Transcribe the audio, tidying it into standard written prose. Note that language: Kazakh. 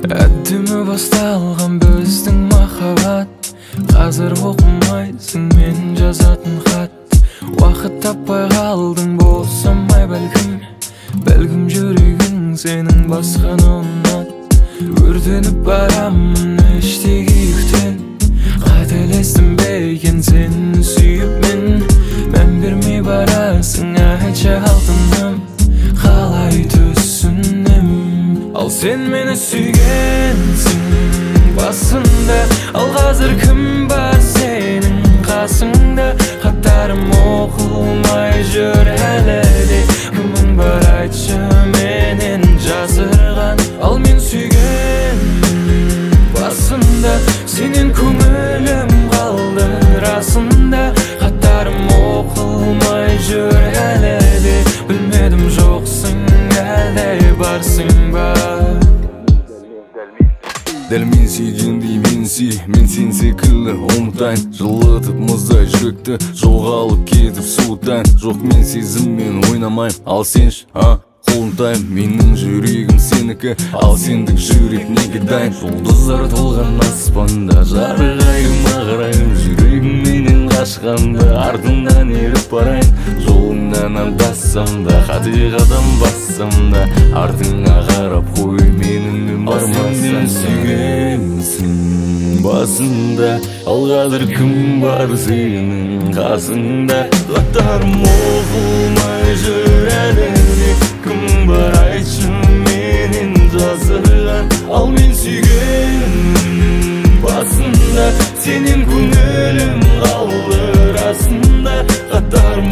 Әддімі басталған біздің махаббат, қазір оқымайсың мен жазатын хат. Уақыт таппай қалдың болсамай бәлкім жүрегің сенің басқаны ұнат. Өртеніп барамын іштегі күйіктен, қателестім бе екен сені сүйіп мән бермей барасың, айтшы алтыным, қалай түсінем. Ал сен мені сүйгенсің басында, ал қазір кім бар сенің қасыңда? Хаттарым оқылмай жүр әлі де, кімің бар айтшы менен жасырған? Ал мен сүйгенмін басында, сенен көңілім қалды расында. Хаттарым оқылмай жүр әлі де, білмедім жоқсың әлде барсың ба? Дәл мен сүйгендей мен сүй, мен сен секілді ұмытайын. Жылытып мұздай жүректі, жоғалып кетіп суытайын. Жоқ, мен сезіммен ойнамайым, ал сенші, қолымтайым. Менің жүрегім сенікі, ал сендік жүрек неге дайын? Жұлдыздар толған аспанда жарығайым ағырайым, жүрегім менен қашқанда артымнан еріп барайын. Жолыңнан адассам да, қате қадам бассам да, артыңа қарап қой менің бармасам. Сүйгенсің басында, ал қазір кім бар сенің қасыңда? Хаттарым оқылмай жүр әлі де, кім бар айтшы менен жасырған? Ал мен сүйгенмін басында, сенен көңілім қалды расында. Хаттарым